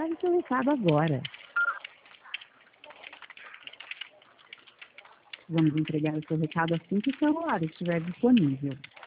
entregar o seu recado agora. Vamos entregar o seu recado assim que o celular estiver disponível.